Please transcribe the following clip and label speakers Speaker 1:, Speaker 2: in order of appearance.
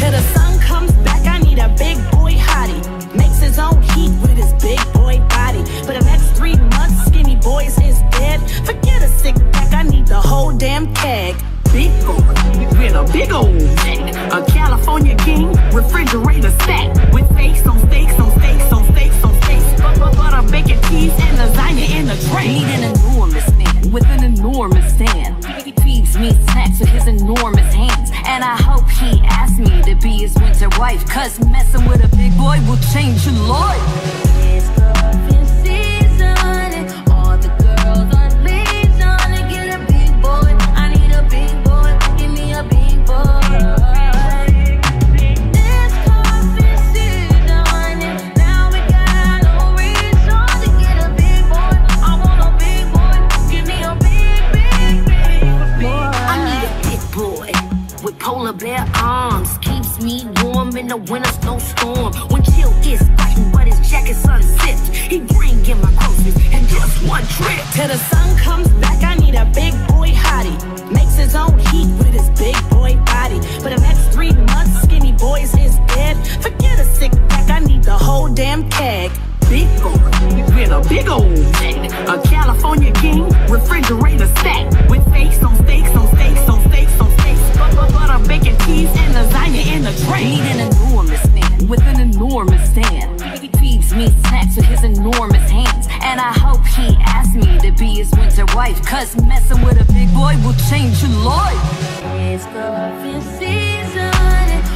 Speaker 1: Till the sun comes back, I need a big boy hottie. Makes his own heat with his big boy body. For the next 3 months, skinny boys is dead. Forget a sick pack, I need the whole damn keg. Big boy, with a big old bag. A California king, refrigerator stack. With steaks on steaks on steaks on steaks on steaks. Butter, bacon, cheese, and lasagna in the tray.
Speaker 2: Need an enormous man with an enormous stand. He feeds me snacks with his enormous hands. And I hope he asks me to be his winter wife, cause messing with a big boy will change your life.
Speaker 3: It's cuffing season and all the girls on leads on to get a big boy. I need a big boy, give me a big boy. It's cuffing season and now we got no reason to get a big boy. I want a big boy, give me a big boy.
Speaker 2: I need a big boy with polar bear arms, keeps me warm in the winter snowstorm. When chill is fighting, but his jacket's unzipped, he bring in my groceries in just one trip.
Speaker 1: Till the sun comes back, I need a big boy hottie. Makes his own heat with his big boy body. For the next 3 months, skinny boys is dead. Forget a sick pack, I need the whole damn keg.
Speaker 2: Big boy with a big old bag. A California king, refrigerator stack. With steaks on steaks on steaks on steaks on steaks. Butter, bacon, cheese, and lasagna in the tray. Need an enormous man with an enormous stand. He feeds me snacks with his enormous hands. And I hope he asks me to be his winter wife, cause messing with a big boy will change your life.
Speaker 3: It's cuffing season and